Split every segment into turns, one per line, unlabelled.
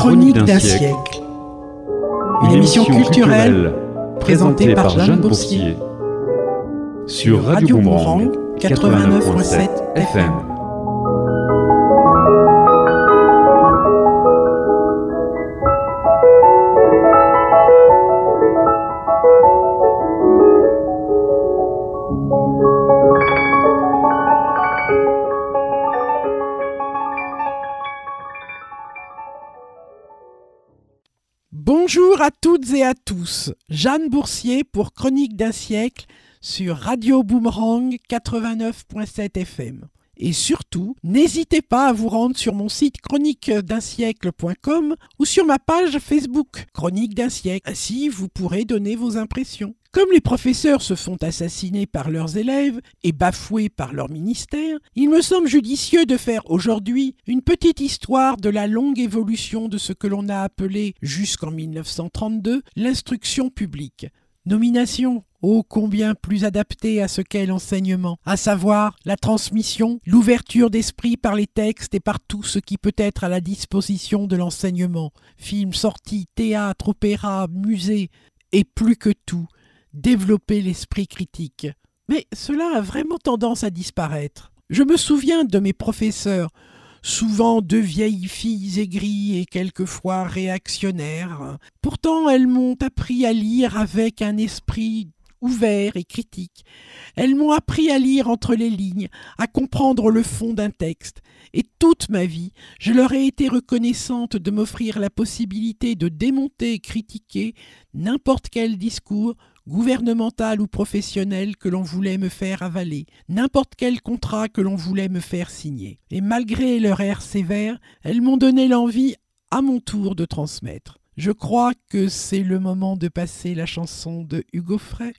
Chronique d'un siècle. Une émission culturelle présentée par Jeanne Boursier sur Radio Boomerang 89.7 FM. Bonjour à toutes et à tous, Jeanne Boursier pour Chronique d'un siècle sur Radio Boomerang 89.7 FM. Et surtout, n'hésitez pas à vous rendre sur mon site chroniquedunsiècle.com ou sur ma page Facebook Chronique d'un siècle. Ainsi, vous pourrez donner vos impressions. Comme les professeurs se font assassiner par leurs élèves et bafoués par leur ministère, il me semble judicieux de faire aujourd'hui une petite histoire de la longue évolution de ce que l'on a appelé jusqu'en 1932 l'instruction publique. Nomination, ô combien plus adaptée à ce qu'est l'enseignement, à savoir la transmission, l'ouverture d'esprit par les textes et par tout ce qui peut être à la disposition de l'enseignement, films, sorties, théâtre, opéra, musée, et plus que tout, développer l'esprit critique. Mais cela a vraiment tendance à disparaître. Je me souviens de mes professeurs, souvent deux vieilles filles aigries et quelquefois réactionnaires. Pourtant, elles m'ont appris à lire avec un esprit ouvert et critique. Elles m'ont appris à lire entre les lignes, à comprendre le fond d'un texte. Et toute ma vie, je leur ai été reconnaissante de m'offrir la possibilité de démonter et critiquer n'importe quel discours, gouvernemental ou professionnel que l'on voulait me faire avaler, n'importe quel contrat que l'on voulait me faire signer. Et malgré leur air sévère, elles m'ont donné l'envie, à mon tour, de transmettre. Je crois que c'est le moment de passer la chanson de Hugo Frey.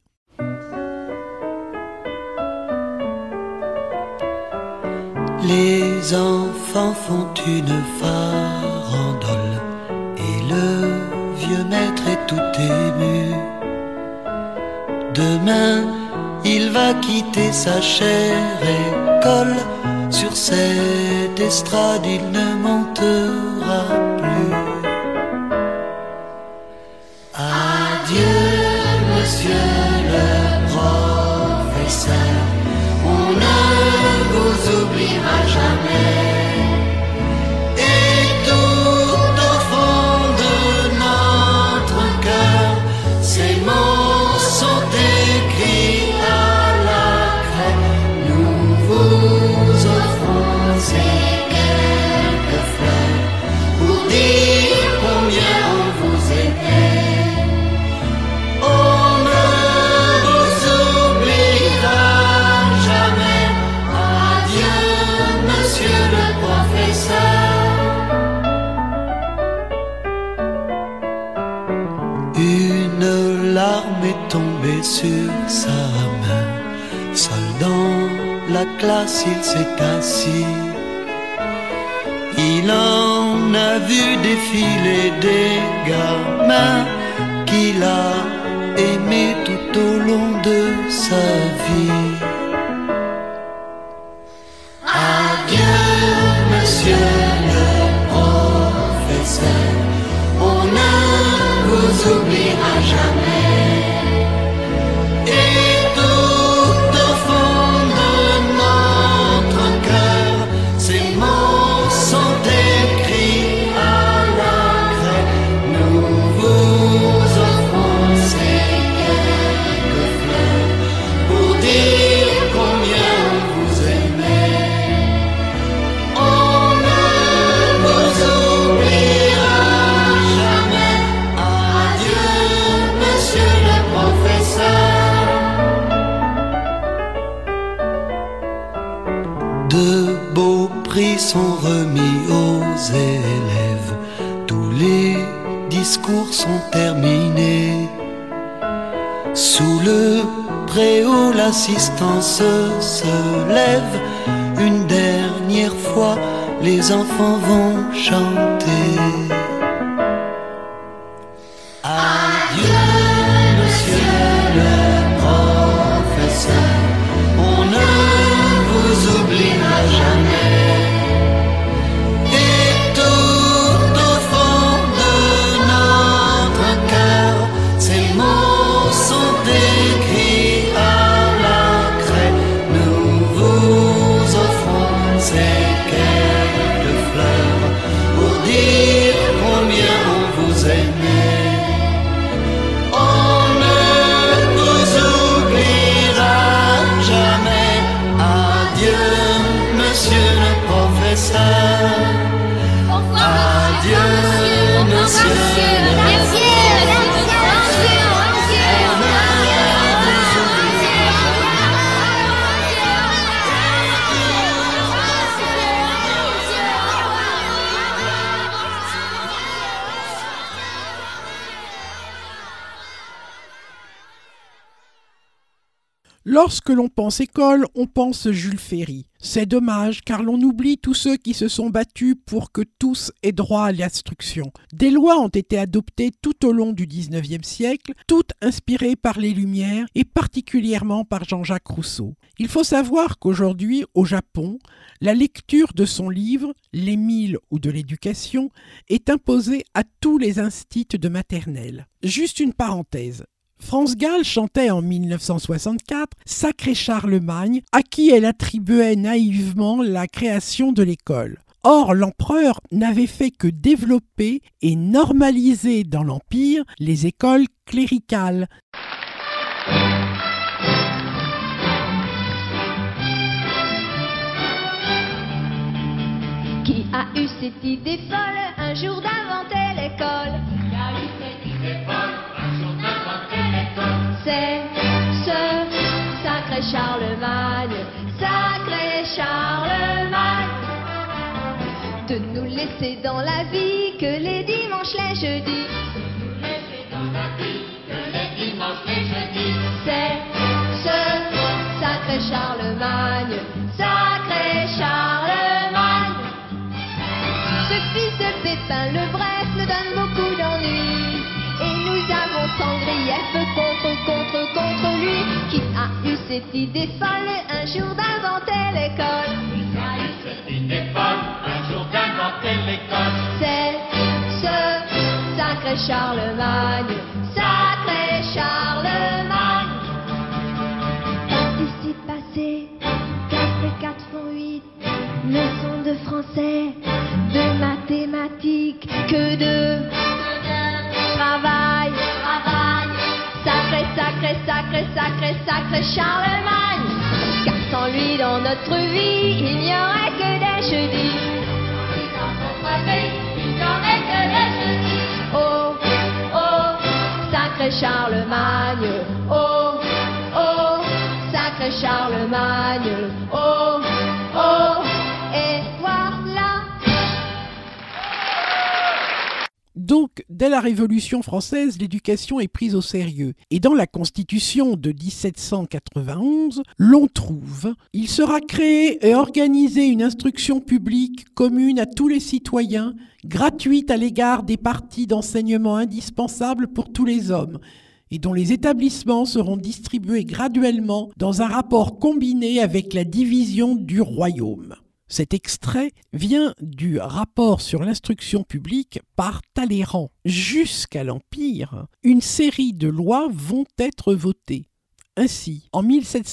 Les enfants font une farandole et le vieux maître est tout ému. Demain, il va quitter sa chère école. Sur cette estrade, il ne montera plus. Adieu, monsieur le professeur, on ne vous oubliera jamais. Et tout au fond de notre cœur, ces mots sont écrits à la craie. Nous vous offrons ces quelques fleurs pour dire combien on vous aimait. On ne vous oubliera jamais. Adieu, monsieur le professeur. Une larme est tombée sur sa main. Seul dans la classe, il s'est assis. Il en a vu défiler des gamins qu'il a aimés tout au long de sa vie. Adieu, monsieur le professeur, on ne vous oubliera jamais. Et tout au fond de notre cœur, ces mots sont écrits à la craie. Nous vous offrons ces quelques fleurs pour dire combien vous aimez. On ne vous oubliera jamais. Adieu, monsieur le professeur. De beaux prix sont remis aux élèves. Tous les discours sont terminés. Sous le préau, l'assistance se lève. Une dernière fois, les enfants vont chanter. Adieu, monsieur le professeur, on ne vous oubliera jamais. Et tout au fond
Lorsque l'on pense école, on pense Jules Ferry. C'est dommage car l'on oublie tous ceux qui se sont battus pour que tous aient droit à l'instruction. Des lois ont été adoptées tout au long du XIXe siècle, toutes inspirées par les Lumières et particulièrement par Jean-Jacques Rousseau. Il faut savoir qu'aujourd'hui, au Japon, la lecture de son livre « L'Émile ou de l'éducation » est imposée à tous les instituts de maternelle. Juste une parenthèse. France Gall chantait en 1964 « Sacré Charlemagne » à qui elle attribuait naïvement la création de l'école. Or, l'empereur n'avait fait que développer et normaliser dans l'Empire les écoles cléricales.
Qui a eu cette idée folle un jour d'inventer l'école? Qui a eu cette idée folle un jour d'inventer l'école? C'est ce sacré Charlemagne, sacré Charlemagne. De nous laisser dans la vie que les dimanches, les jeudis. De nous laisser dans la vie que les dimanches, les jeudis. C'est ce sacré Charlemagne, sacré Charlemagne. Ce fils de Pépin le Bref nous donne beaucoup d'ennuis. Et nous avons tant grief contre lui. Qui a eu cette idée folle un jour d'inventer l'école? Qui a eu cette idée folle un jour d'inventer l'école? C'est ce sacré Charlemagne, sacré Charlemagne. Participe passé, 4 et 4 font 8. Leçon de français, de mathématiques, que de travail. Sacré Charlemagne. Car sans lui dans notre vie, il n'y aurait que des jeudis. Dans notre vie, il n'y aurait que des jeudis. Oh, oh, sacré Charlemagne. Oh, oh, sacré Charlemagne. Oh, oh, et voilà.
Donc, dès la Révolution française, l'éducation est prise au sérieux. Et dans la Constitution de 1791, l'on trouve « Il sera créé et organisé une instruction publique commune à tous les citoyens, gratuite à l'égard des parties d'enseignement indispensables pour tous les hommes, et dont les établissements seront distribués graduellement dans un rapport combiné avec la division du royaume. » Cet extrait vient du rapport sur l'instruction publique par Talleyrand. Jusqu'à l'Empire, une série de lois vont être votées. Ainsi, en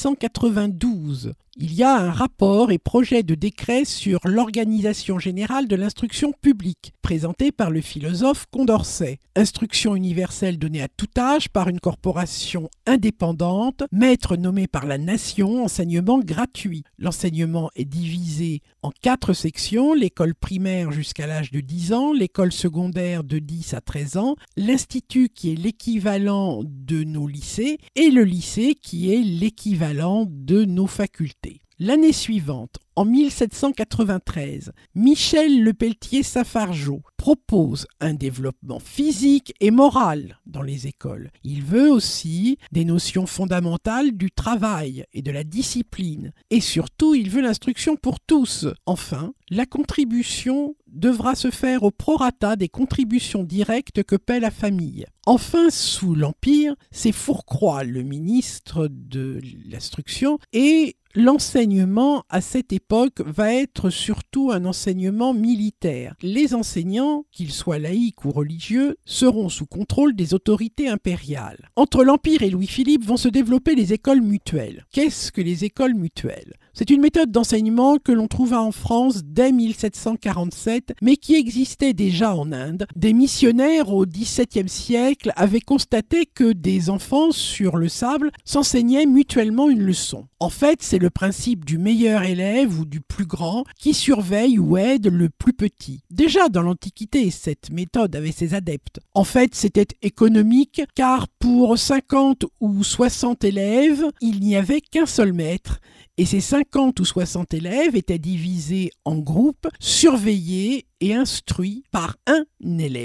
1792, il y a un rapport et projet de décret sur l'organisation générale de l'instruction publique, présenté par le philosophe Condorcet. Instruction universelle donnée à tout âge par une corporation indépendante, maître nommé par la nation, enseignement gratuit. L'enseignement est divisé en 4 sections, l'école primaire jusqu'à l'âge de 10 ans, l'école secondaire de 10 à 13 ans, l'institut qui est l'équivalent de nos lycées et le lycée qui est l'équivalent de nos facultés. L'année suivante, en 1793, Michel Lepelletier-Safargeau propose un développement physique et moral dans les écoles. Il veut aussi des notions fondamentales du travail et de la discipline. Et surtout, il veut l'instruction pour tous. Enfin, la contribution devra se faire au prorata des contributions directes que paie la famille. Enfin, sous l'Empire, c'est Fourcroy, le ministre de l'Instruction, et l'enseignement à cette époque va être surtout un enseignement militaire. Les enseignants, qu'ils soient laïcs ou religieux, seront sous contrôle des autorités impériales. Entre l'Empire et Louis-Philippe vont se développer les écoles mutuelles. Qu'est-ce que les écoles mutuelles ? C'est une méthode d'enseignement que l'on trouva en France dès 1747, mais qui existait déjà en Inde. Des missionnaires au XVIIe siècle avaient constaté que des enfants sur le sable s'enseignaient mutuellement une leçon. En fait, c'est le principe du meilleur élève ou du plus grand qui surveille ou aide le plus petit. Déjà dans l'Antiquité, cette méthode avait ses adeptes. En fait, c'était économique car pour 50 ou 60 élèves, il n'y avait qu'un seul maître. Et ces 50 ou 60 élèves étaient divisés en groupes, surveillés et instruits par un élève.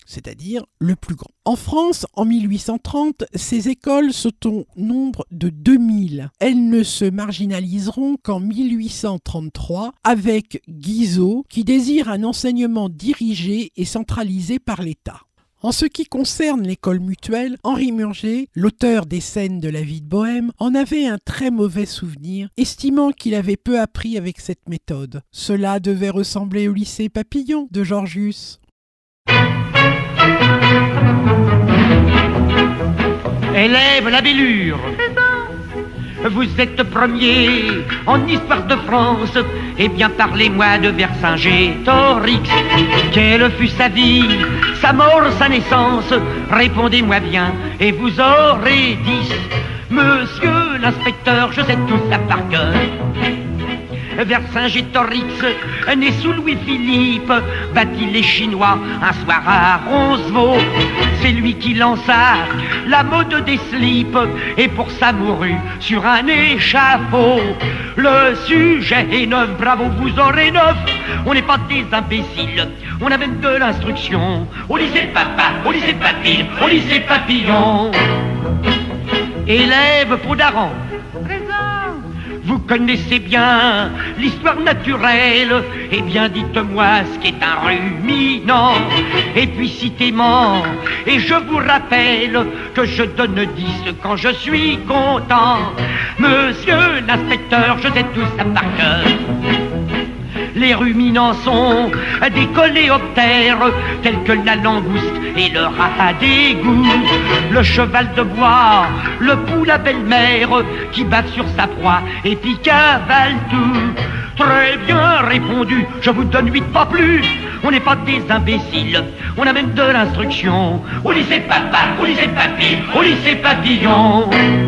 c'est-à-dire le plus grand. En France, en 1830, ces écoles sont au nombre de 2000. Elles ne se marginaliseront qu'en 1833 avec Guizot, qui désire un enseignement dirigé et centralisé par l'État. En ce qui concerne l'école mutuelle, Henri Murger, l'auteur des scènes de la vie de Bohème, en avait un très mauvais souvenir, estimant qu'il avait peu appris avec cette méthode. Cela devait ressembler au lycée Papillon de Georgius.
Élève la bellure. Vous êtes premier en histoire de France. Eh bien parlez-moi de Vercingétorix. Quelle fut sa vie, sa mort, sa naissance? Répondez-moi bien et vous aurez 10. Monsieur l'inspecteur, je sais tout ça par cœur. Vercingétorix, né sous Louis-Philippe, battit les Chinois un soir à Roncevaux. C'est lui qui lança la mode des slips et pour ça mourut sur un échafaud. Le sujet est neuf, bravo, vous aurez 9. On n'est pas des imbéciles, on a même de l'instruction. Au lycée Papa, au lycée Papille, au lycée Papillon. Élève Paudaran. Vous connaissez bien l'histoire naturelle. Eh bien dites-moi ce qu'est un ruminant. Et puis citez-moi, et je vous rappelle que je donne 10 quand je suis content. Monsieur l'inspecteur, je sais tout ça par cœur. Les ruminants sont des coléoptères tels que la langouste et le rat d'égout, le cheval de bois, le poule à belle-mère qui bat sur sa proie et puis cavale tout. Très bien répondu, je vous donne 8 pas plus. On n'est pas des imbéciles, on a même de l'instruction. Au lycée Papa, au lycée Papy, au lycée Papillon.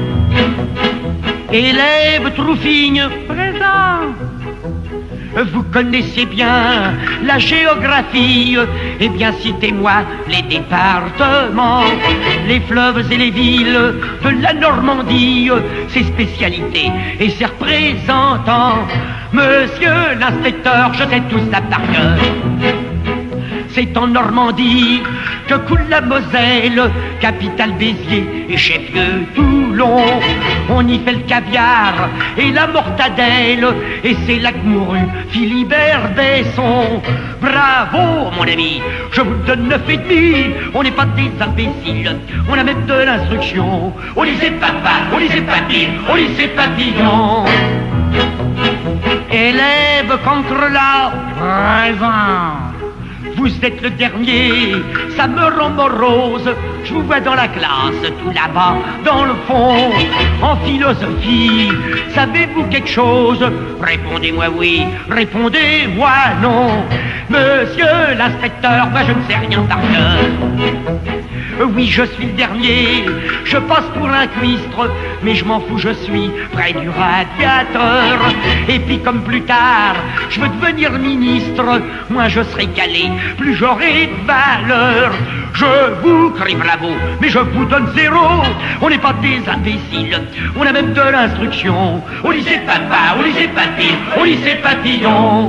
Élève Troufigne, présent. Vous connaissez bien la géographie. Eh bien citez-moi les départements, les fleuves et les villes de la Normandie, ses spécialités et ses représentants. Monsieur l'inspecteur, je sais tout ça par cœur. C'est en Normandie que coule la Moselle, capitale Béziers et chef-lieu Toulon. On y fait le caviar et la mortadelle, et c'est là que mourut Philibert Besson. Bravo mon ami, je vous donne 9,5. On n'est pas des imbéciles, on a même de l'instruction. Au lycée Papa, au lycée Papy, au lycée Papillon. Élève contre la présent. Vous êtes le dernier, ça me rend morose. Je vous vois dans la classe, tout là-bas, dans le fond. En philosophie, savez-vous quelque chose? Répondez-moi oui, répondez-moi non. Monsieur l'inspecteur, moi je ne sais rien par cœur. Oui, je suis le dernier, je passe pour un cuistre, mais je m'en fous, je suis près du radiateur. Et puis comme plus tard, je veux devenir ministre, moi je serai calé, plus j'aurai de valeur. Je vous crie bravo, mais je vous donne 0. On n'est pas des imbéciles, on a même de l'instruction. Au lycée Papa, au lycée Papy, au lycée Papillon.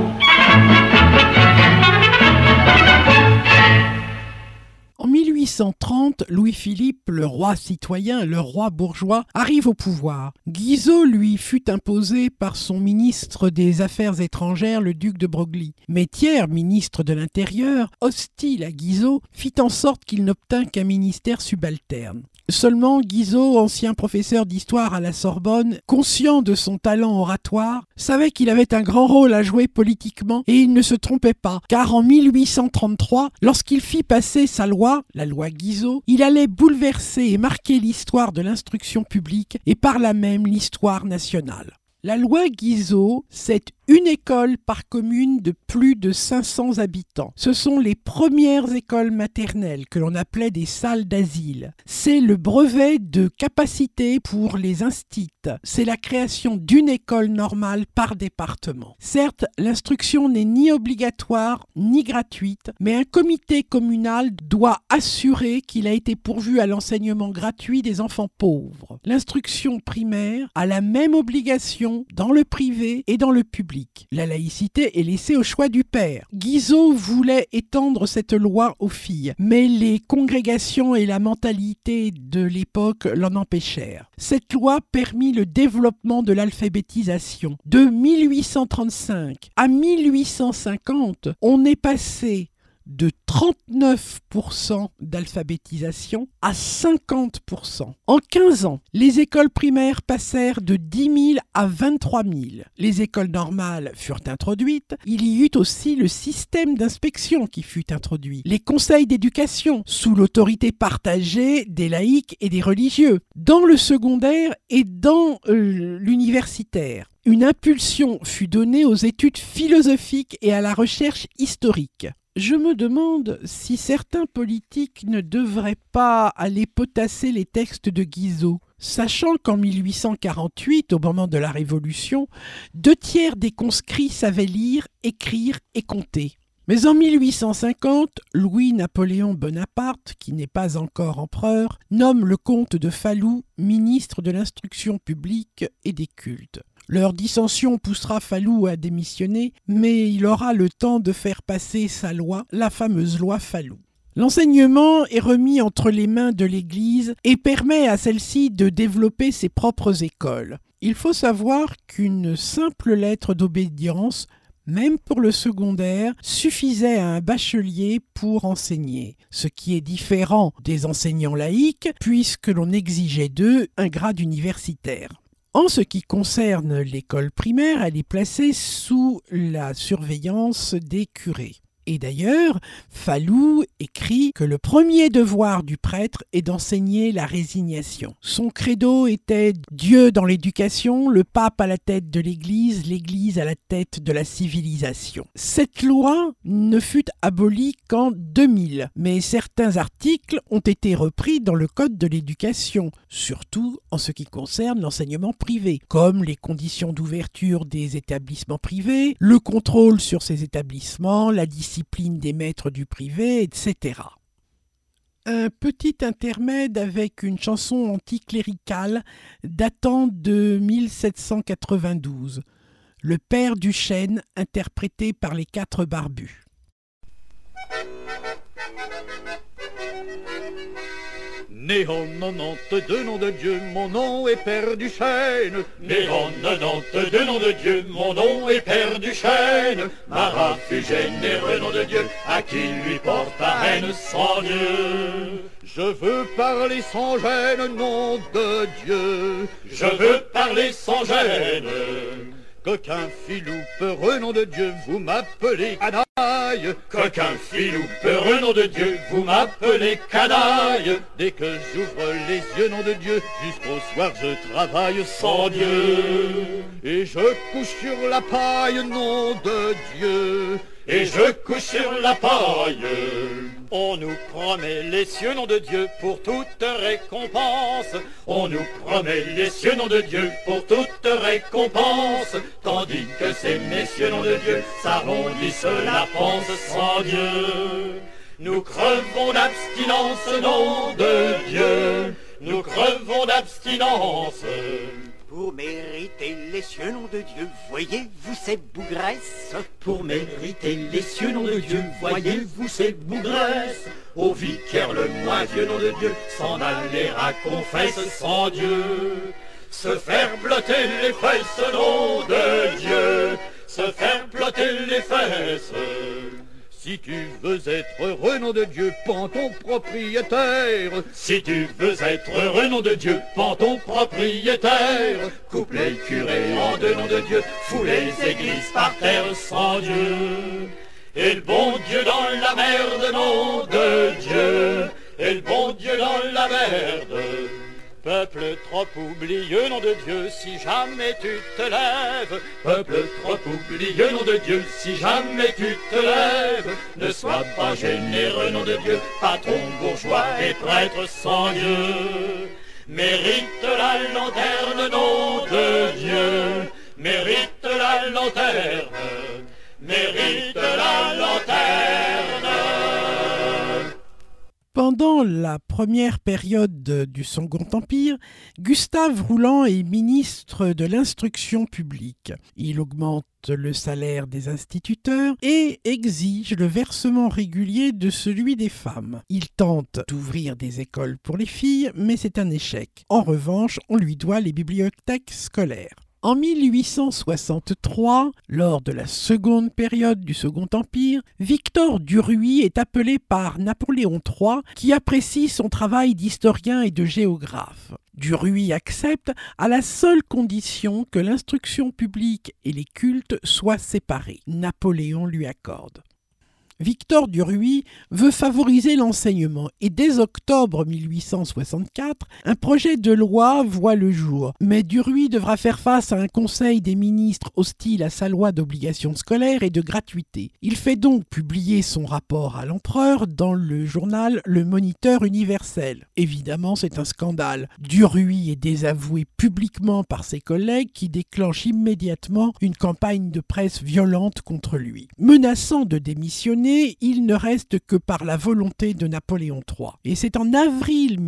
En 1830, Louis-Philippe, le roi citoyen, le roi bourgeois, arrive au pouvoir. Guizot lui fut imposé par son ministre des Affaires étrangères, le duc de Broglie. Mais Thiers, ministre de l'Intérieur, hostile à Guizot, fit en sorte qu'il n'obtint qu'un ministère subalterne. Seulement, Guizot, ancien professeur d'histoire à la Sorbonne, conscient de son talent oratoire, savait qu'il avait un grand rôle à jouer politiquement et il ne se trompait pas, car en 1833, lorsqu'il fit passer sa loi, la loi Guizot, il allait bouleverser et marquer l'histoire de l'instruction publique et par là même l'histoire nationale. La loi Guizot, c'est une école par commune de plus de 500 habitants. Ce sont les premières écoles maternelles que l'on appelait des salles d'asile. C'est le brevet de capacité pour les instits. C'est la création d'une école normale par département. Certes, l'instruction n'est ni obligatoire ni gratuite, mais un comité communal doit assurer qu'il a été pourvu à l'enseignement gratuit des enfants pauvres. L'instruction primaire a la même obligation dans le privé et dans le public. publique. La laïcité est laissée au choix du père. Guizot voulait étendre cette loi aux filles, mais les congrégations et la mentalité de l'époque l'en empêchèrent. Cette loi permit le développement de l'alphabétisation. De 1835 à 1850, on est passé de 39% d'alphabétisation à 50%. En 15 ans, les écoles primaires passèrent de 10 000 à 23 000. Les écoles normales furent introduites. Il y eut aussi le système d'inspection qui fut introduit. Les conseils d'éducation, sous l'autorité partagée des laïcs et des religieux. Dans le secondaire et dans l'universitaire, une impulsion fut donnée aux études philosophiques et à la recherche historique. Je me demande si certains politiques ne devraient pas aller potasser les textes de Guizot, sachant qu'en 1848, au moment de la Révolution, 2/3 des conscrits savaient lire, écrire et compter. Mais en 1850, Louis-Napoléon Bonaparte, qui n'est pas encore empereur, nomme le comte de Falloux ministre de l'Instruction publique et des cultes. Leur dissension poussera Falloux à démissionner, mais il aura le temps de faire passer sa loi, la fameuse loi Falloux. L'enseignement est remis entre les mains de l'Église et permet à celle-ci de développer ses propres écoles. Il faut savoir qu'une simple lettre d'obédience, même pour le secondaire, suffisait à un bachelier pour enseigner, ce qui est différent des enseignants laïcs puisque l'on exigeait d'eux un grade universitaire. En ce qui concerne l'école primaire, elle est placée sous la surveillance des curés. Et d'ailleurs, Falloux écrit que le premier devoir du prêtre est d'enseigner la résignation. Son credo était Dieu dans l'éducation, le pape à la tête de l'Église, l'Église à la tête de la civilisation. Cette loi ne fut abolie qu'en 2000, mais certains articles ont été repris dans le Code de l'éducation, surtout en ce qui concerne l'enseignement privé, comme les conditions d'ouverture des établissements privés, le contrôle sur ces établissements, la discipline des maîtres du privé, etc. Un petit intermède avec une chanson anticléricale datant de 1792. Le Père Duchesne, interprété par les 4 Barbus.
Né en 92, nom de Dieu, mon nom est Père Duchesne. Né en 92, nom de Dieu, mon nom est Père Duchesne. Marat fut généreux, nom de Dieu, à qui lui porte la haine sans Dieu. Je veux parler sans gêne, nom de Dieu. Je veux parler sans gêne. Coquin filou peureux, nom de Dieu, vous m'appelez canaille. Coquin filou peureux, nom de Dieu, vous m'appelez canaille. Dès que j'ouvre les yeux, nom de Dieu, jusqu'au soir je travaille sans Dieu. Et je couche sur la paille, nom de Dieu. Et je couche sur la paille. On nous promet les cieux, nom de Dieu, pour toute récompense. On nous promet les cieux, nom de Dieu, pour toute récompense. Tandis que ces messieurs, nom de Dieu, s'arrondissent la panse sans Dieu. Nous crevons d'abstinence, nom de Dieu. Nous crevons d'abstinence.
Pour mériter les cieux, nom de Dieu, voyez-vous ces bougresses?
Pour mériter les cieux, nom de Dieu, voyez-vous ces bougresses? Au vicaire le moins vieux, nom de Dieu, s'en aller à confesse sans Dieu. Se faire blotter les fesses, nom de Dieu, se faire blotter les fesses. Si tu veux être heureux, nom de Dieu, pends ton propriétaire. Si tu veux être heureux, nom de Dieu, pends ton propriétaire. Coupe les curés en deux, nom de Dieu, fous les églises par terre sans Dieu. Et le bon Dieu dans la merde, nom de Dieu. Et le bon Dieu dans la merde. Peuple trop oublieux, nom de Dieu, si jamais tu te lèves. Peuple trop oublieux, nom de Dieu, si jamais tu te lèves. Ne sois pas généreux, nom de Dieu, patron bourgeois et prêtre sans Dieu. Mérite la lanterne, nom de Dieu. Mérite la lanterne. Mérite la lanterne.
Pendant Durant la première période du Second Empire, Gustave Rouland est ministre de l'Instruction publique. Il augmente le salaire des instituteurs et exige le versement régulier de celui des femmes. Il tente d'ouvrir des écoles pour les filles, mais c'est un échec. En revanche, on lui doit les bibliothèques scolaires. En 1863, lors de la seconde période du Second Empire, Victor Duruy est appelé par Napoléon III qui apprécie son travail d'historien et de géographe. Duruy accepte à la seule condition que l'instruction publique et les cultes soient séparés. Napoléon lui accorde. Victor Duruy veut favoriser l'enseignement et dès octobre 1864, un projet de loi voit le jour. Mais Duruy devra faire face à un conseil des ministres hostile à sa loi d'obligation scolaire et de gratuité. Il fait donc publier son rapport à l'empereur dans le journal Le Moniteur universel. Évidemment, c'est un scandale. Duruy est désavoué publiquement par ses collègues qui déclenchent immédiatement une campagne de presse violente contre lui. Menaçant de démissionner, il ne reste que par la volonté de Napoléon III. Et c'est en avril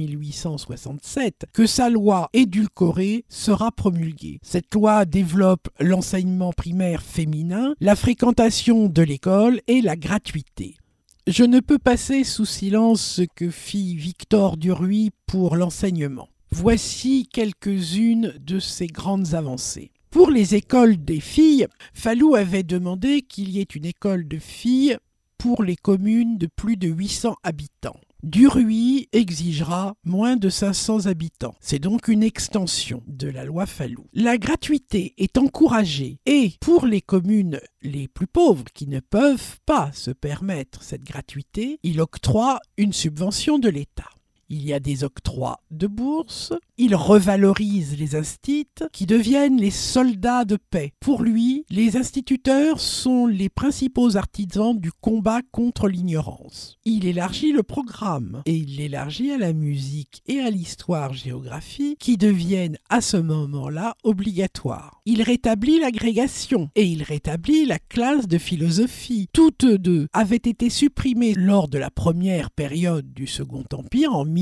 1867 que sa loi édulcorée sera promulguée. Cette loi développe l'enseignement primaire féminin, la fréquentation de l'école et la gratuité. Je ne peux passer sous silence ce que fit Victor Duruy pour l'enseignement. Voici quelques-unes de ses grandes avancées. Pour les écoles des filles, Fallou avait demandé qu'il y ait une école de filles pour les communes de plus de 800 habitants. Duruy exigera moins de 500 habitants. C'est donc une extension de la loi Fallou. La gratuité est encouragée et pour les communes les plus pauvres qui ne peuvent pas se permettre cette gratuité, il octroie une subvention de l'État. Il y a des octrois de bourses, il revalorise les instituts qui deviennent les soldats de paix. Pour lui, les instituteurs sont les principaux artisans du combat contre l'ignorance. Il élargit le programme et il l'élargit à la musique et à l'histoire-géographie qui deviennent à ce moment-là obligatoires. Il rétablit l'agrégation et il rétablit la classe de philosophie. Toutes deux avaient été supprimées lors de la première période du Second Empire en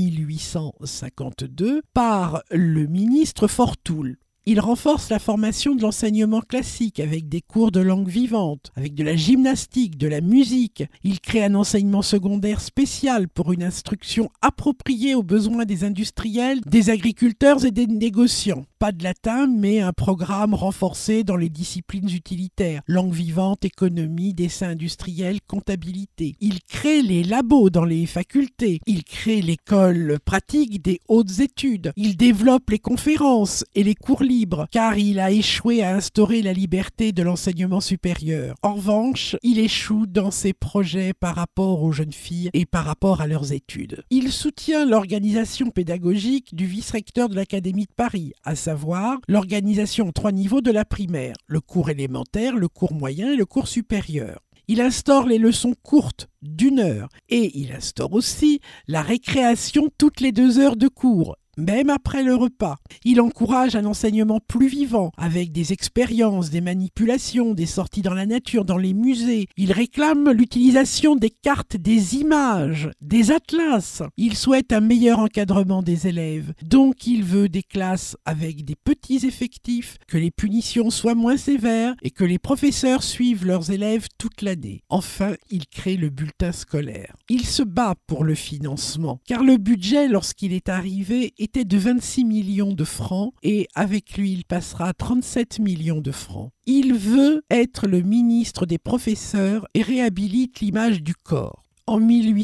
1852 par le ministre Fortoul. Il renforce la formation de l'enseignement classique avec des cours de langue vivante, avec de la gymnastique, de la musique. Il crée un enseignement secondaire spécial pour une instruction appropriée aux besoins des industriels, des agriculteurs et des négociants. Pas de latin, mais un programme renforcé dans les disciplines utilitaires, langue vivante, économie, dessin industriel, comptabilité. Il crée les labos dans les facultés. Il crée l'école pratique des hautes études. Il développe les conférences et les cours libres, car il a échoué à instaurer la liberté de l'enseignement supérieur. En revanche, il échoue dans ses projets par rapport aux jeunes filles et par rapport à leurs études. Il soutient l'organisation pédagogique du vice-recteur de l'Académie de Paris, à savoir l'organisation en 3 niveaux de la primaire, le cours élémentaire, le cours moyen et le cours supérieur. Il instaure les leçons courtes d'1 heure et il instaure aussi la récréation toutes les 2 heures de cours, même après le repas. Il encourage un enseignement plus vivant, avec des expériences, des manipulations, des sorties dans la nature, dans les musées. Il réclame l'utilisation des cartes, des images, des atlas. Il souhaite un meilleur encadrement des élèves. Donc il veut des classes avec des petits effectifs, que les punitions soient moins sévères et que les professeurs suivent leurs élèves toute l'année. Enfin, il crée le bulletin scolaire. Il se bat pour le financement, car le budget, lorsqu'il est arrivé, était de 26 millions de francs et avec lui il passera à 37 millions de francs. Il veut être le ministre des professeurs et réhabilite l'image du corps. En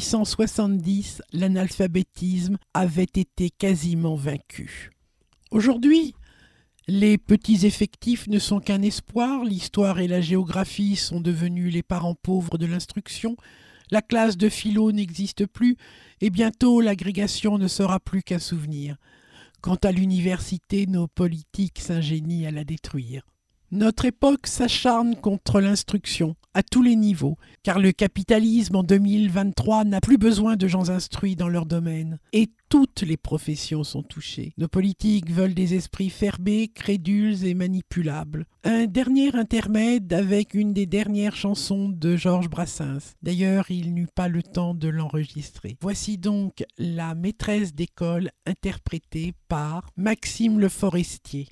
1870, l'analphabétisme avait été quasiment vaincu. Aujourd'hui, les petits effectifs ne sont qu'un espoir, l'histoire et la géographie sont devenus les parents pauvres de l'instruction, la classe de philo n'existe plus et bientôt l'agrégation ne sera plus qu'un souvenir. Quant à l'université, nos politiques s'ingénient à la détruire. Notre époque s'acharne contre l'instruction, à tous les niveaux, car le capitalisme en 2023 n'a plus besoin de gens instruits dans leur domaine. Et toutes les professions sont touchées. Nos politiques veulent des esprits fermés, crédules et manipulables. Un dernier intermède avec une des dernières chansons de Georges Brassens. D'ailleurs, il n'eut pas le temps de l'enregistrer. Voici donc La maîtresse d'école interprétée par Maxime Le Forestier.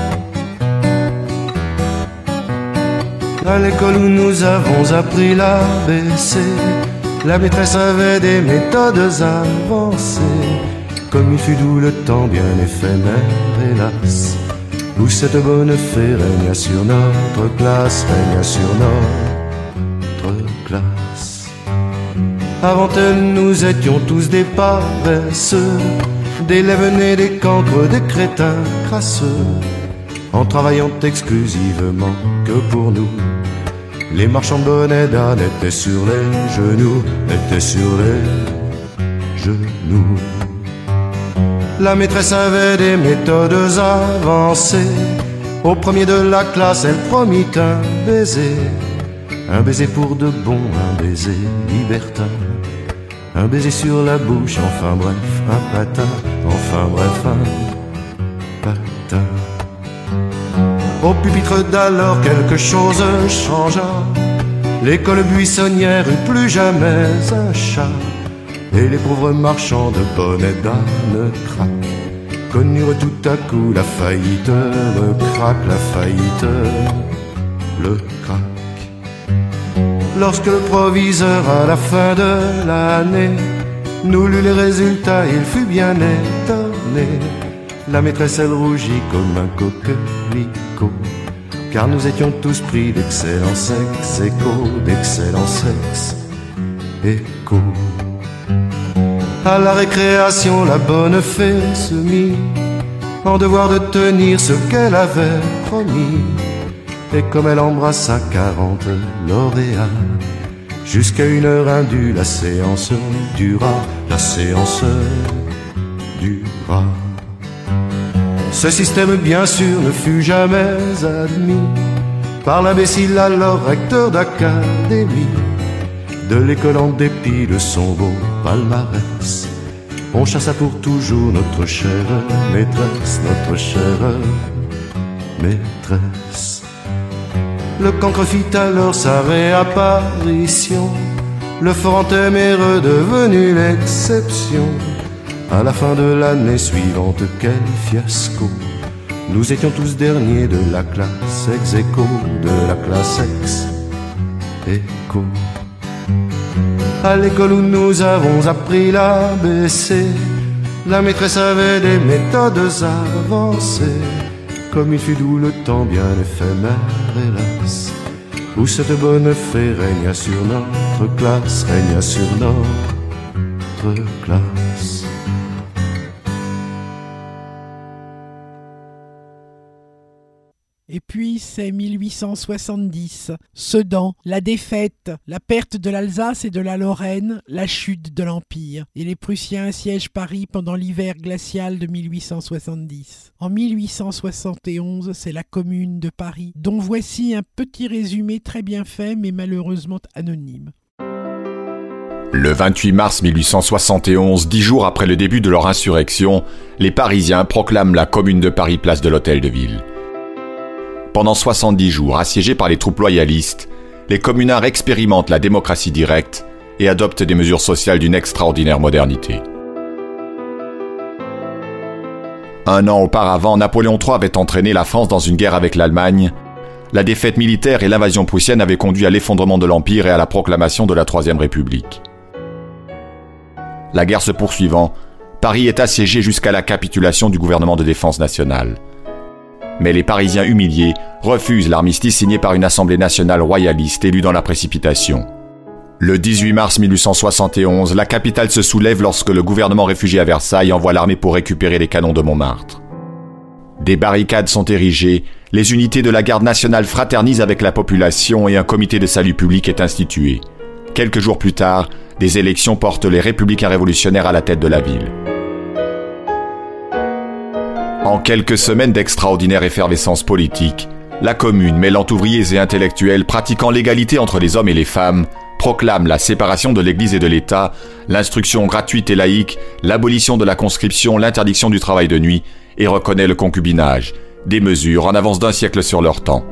À l'école où nous avons appris l'ABC, la maîtresse avait des méthodes avancées. Comme il fut doux le temps bien éphémère, hélas, où cette bonne fée régna sur notre classe, régna sur notre classe. Avant elle, nous étions tous des paresseux, des lève-nez, des cancres, des crétins crasseux, en travaillant exclusivement que pour nous. Les marchands de bonnets d'âne étaient sur les genoux, étaient sur les genoux. La maîtresse avait des méthodes avancées. Au premier de la classe, elle promit un baiser pour de bon, un baiser libertin, un baiser sur la bouche, enfin bref, un patin, enfin bref, un patin. Au pupitre d'alors quelque chose changea. L'école buissonnière eut plus jamais un chat. Et les pauvres marchands de bonnets d'âne craquent, connurent tout à coup la faillite, le crack, la faillite, le crack. Lorsque le proviseur à la fin de l'année nous lut les résultats, il fut bien étonné. La maîtresse elle rougit comme un coquelicot, car nous étions tous pris d'excellent sexe, écho, d'excellent sexe, écho. À la récréation, la bonne fée se mit en devoir de tenir ce qu'elle avait promis. Et comme elle embrassa 40 lauréats, jusqu'à 1 heure indue, la séance dura, la séance dura. Ce système, bien sûr, ne fut jamais admis par l'imbécile alors recteur d'académie. De l'école en dépit de son beau palmarès, on chassa pour toujours notre chère maîtresse, notre chère maîtresse. Le cancre fit alors sa réapparition, le fort anthem est redevenu l'exception. À la fin de l'année suivante, quel fiasco! Nous étions tous derniers de la classe ex aequo, de la classe ex aequo. À l'école où nous avons appris l'ABC, la maîtresse avait des méthodes avancées. Comme il fut doux le temps bien éphémère, hélas, où cette bonne fée régna sur notre classe, régna sur notre classe.
Et puis c'est 1870, Sedan, la défaite, la perte de l'Alsace et de la Lorraine, la chute de l'Empire. Et les Prussiens assiègent Paris pendant l'hiver glacial de 1870. En 1871, c'est la Commune de Paris, dont voici un petit résumé très bien fait mais malheureusement anonyme.
Le 28 mars 1871, 10 jours après le début de leur insurrection, les Parisiens proclament la Commune de Paris place de l'Hôtel de Ville. Pendant 70 jours, assiégés par les troupes loyalistes, les communards expérimentent la démocratie directe et adoptent des mesures sociales d'une extraordinaire modernité. Un an auparavant, Napoléon III avait entraîné la France dans une guerre avec l'Allemagne. La défaite militaire et l'invasion prussienne avaient conduit à l'effondrement de l'Empire et à la proclamation de la Troisième République. La guerre se poursuivant, Paris est assiégé jusqu'à la capitulation du gouvernement de défense nationale. Mais les Parisiens humiliés refusent l'armistice signé par une assemblée nationale royaliste élue dans la précipitation. Le 18 mars 1871, la capitale se soulève lorsque le gouvernement réfugié à Versailles envoie l'armée pour récupérer les canons de Montmartre. Des barricades sont érigées, les unités de la garde nationale fraternisent avec la population et un comité de salut public est institué. Quelques jours plus tard, des élections portent les républicains révolutionnaires à la tête de la ville. En quelques semaines d'extraordinaire effervescence politique, La Commune, mêlant ouvriers et intellectuels, pratiquant l'égalité entre les hommes et les femmes, proclame la séparation de l'Église et de l'État, l'instruction gratuite et laïque, l'abolition de la conscription, l'interdiction du travail de nuit et reconnaît le concubinage, des mesures en avance d'un siècle sur leur temps.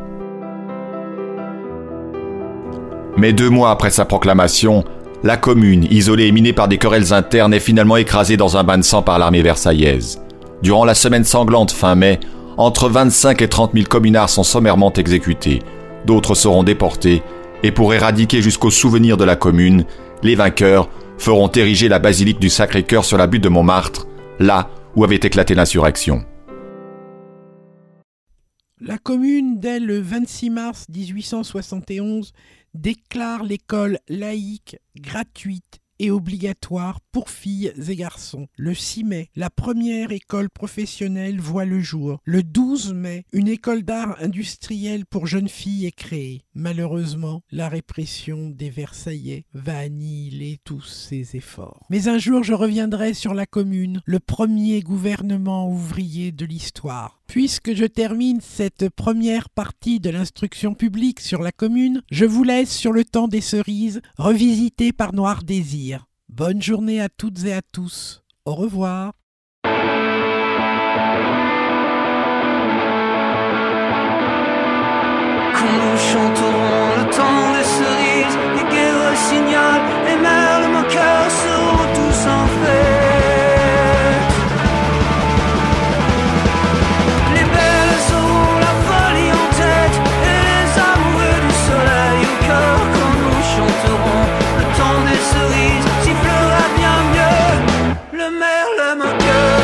Mais 2 mois après sa proclamation, la Commune, isolée et minée par des querelles internes, est finalement écrasée dans un bain de sang par l'armée versaillaise. Durant la semaine sanglante fin mai, entre 25 et 30 000 communards sont sommairement exécutés. D'autres seront déportés, et pour éradiquer jusqu'au souvenir de la Commune, les vainqueurs feront ériger la basilique du Sacré-Cœur sur la butte de Montmartre, là où avait éclaté l'insurrection.
La Commune, dès le 26 mars 1871, déclare l'école laïque, gratuite et obligatoire pour filles et garçons. Le 6 mai, la première école professionnelle voit le jour. Le 12 mai, une école d'art industriel pour jeunes filles est créée. Malheureusement, la répression des Versaillais va annihiler tous ces efforts. Mais un jour, je reviendrai sur la Commune, le premier gouvernement ouvrier de l'histoire. Puisque je termine cette première partie de l'instruction publique sur la Commune, je vous laisse sur le temps des cerises, revisité par Noir Désir. Bonne journée à toutes et à tous. Au revoir.
Quand nous chanterons le temps des cerises, les guerres signalent, les merles moqueurs seront tous en fête. Les belles auront la folie en tête, et les amoureux du soleil au cœur. Quand nous chanterons le temps des cerises, sifflera bien mieux le merle moqueur.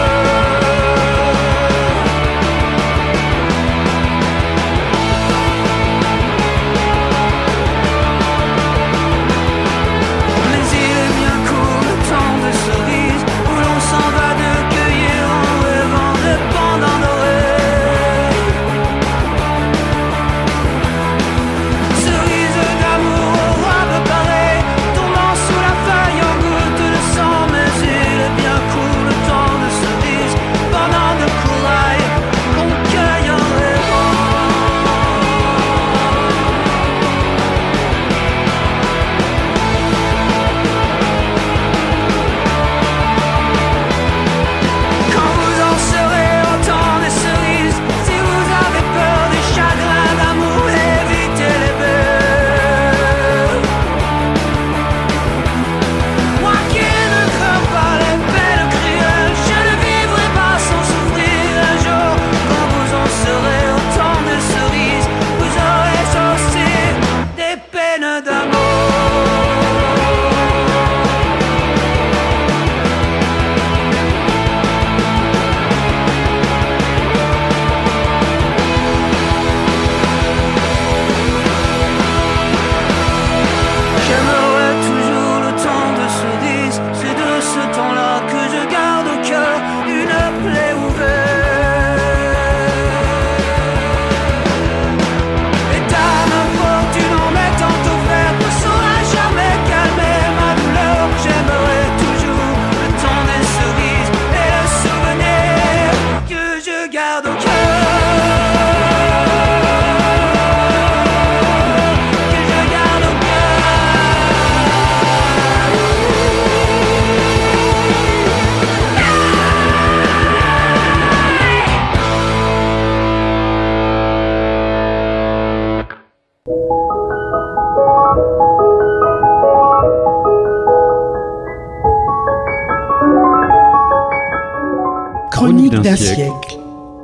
Chronique d'un siècle.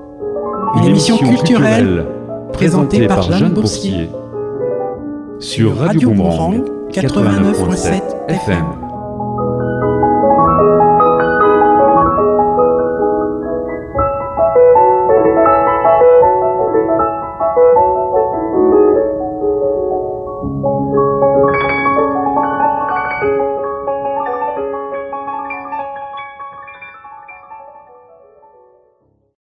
Une émission culturelle présentée par Jeanne Boursier sur Radio Boomerang 89.7 FM.